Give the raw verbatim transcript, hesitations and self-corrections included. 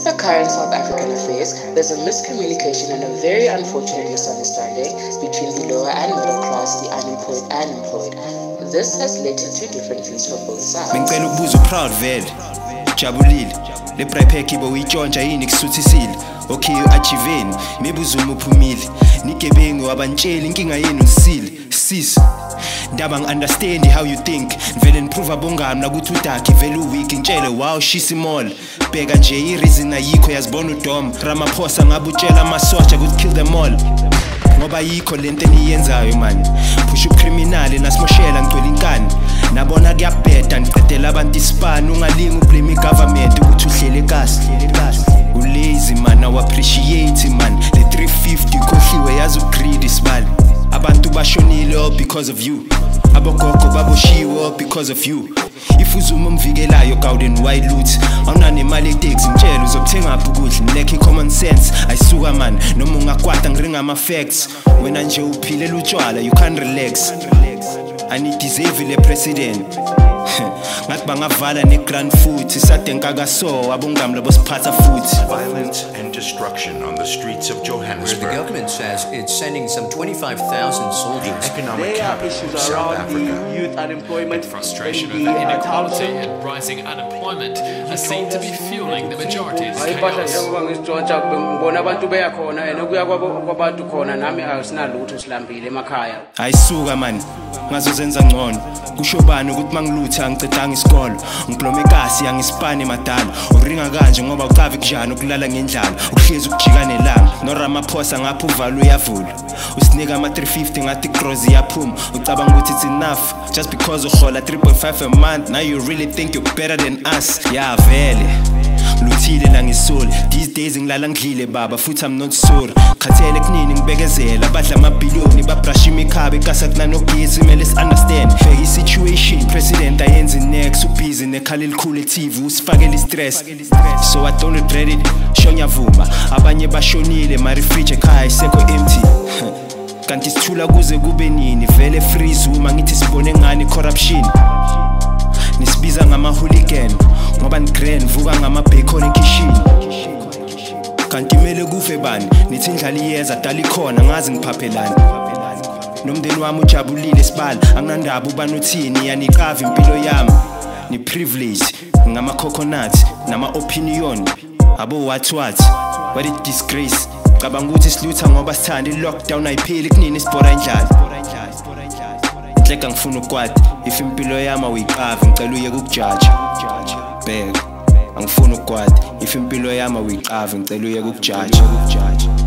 the current South African affairs, there's a miscommunication and a very unfortunate misunderstanding between the lower and middle class, the unemployed and employed. This has led to two different views from both sides. Ngicela ukubuza proud vele. Jabulile. Le prepare bo uyitshontsha yini kusuthisile. Okay uachieveni, mibuzo umuphumile. Nigebengu abantshela inkinga yenu usile. Sis. Ndaba ngi-understand how you think vele nipruva bongami nakuthi udakhe vele uweak ngitshele wow she's small bheka nje i-reason ayikho yazibona udom Ramaphosa ngabe utshela amasotsha ukuthi kill them all ngoba yikho lento eniyenzayo man phusha ucriminal nasimoshela ngicwela inkani nabona kuyabheda ngiqedela abantu isipani ungalingi ublame igovernment ukuthi uhlele kahle ulazy man aw appreciate man le three fifty khohliwe yazi ugreedy sibali abantu bashonile all because of you abogogo baboshiwe all because of you if uzuma umvikelayo Gowden white loot awunane imali etaxi ngitshela uzokuthenga ukudla ngilekhe common sense ayisuka man noma ungakwata ngiringa ama facts wena nje uphilela utshwala you can't relax I need deserve le president ngathi bangavala ne grand foot isadenka kaso abongami labo siphatha futhi violence and destruction on the streets of Johannesburg. Where the government says it's sending some twenty-five thousand soldiers. Economic capital of South Africa. Youth unemployment, frustration over inequality and rising unemployment are seen to be fueling the majority's chaos. Ayisuka man ngazozenza ngcono kushobani ukuthi mangilutha ngicedanga isikolo ngiblome kasi yangisipane madala uringa kanje ngoba ucavi kujana ukulala ngendlala ukuhlezi ukujika nelanga no Ramaphosa ngapha uvalo uyavula usinika ama three fifty ngathi gross yaphuma ucabanga ukuthi it's enough just because uhola three point five a month now you really think you're better than us yeah vele luthile la ngisoli these days ngilala ngidlile baba futhi I'm not sorry khathele kunini ngibekezela badla amabhiliyoni babrush imikhabe kasa kunanogesi kumele si understand fake situation president ayenze next ubusy nekhala elikhulu e-T V usifakela istress so I don't regret it shonya vuma abanye bashonile my fridge ekhaya isekho empty kanti sithula kuze kube nini vele freeze uma ngithi sibone ngani corruption nisibiza ngama hooligan ngoba ngigrand vuka ngama bacon ekitchen kanti mele kufe bani nithi indlala iyeza dali khona ngazi ngiphaphelani nomndeni wami ujabulile sibali anginandaba ubanothini yanikava impilo yami ni privilege ngama coconut nama opinion abo what what what a disgrace cabanga ukuthi silutha ngoba sithanda i-lockdown ayipheli kunini sibhora indlala inhleka ngifuna ukwadi if impilo yami uyiqava ngicela uye kukujaja bheka angifuna ukwadi if impilo yami uyiqava ngicela uye kukujaja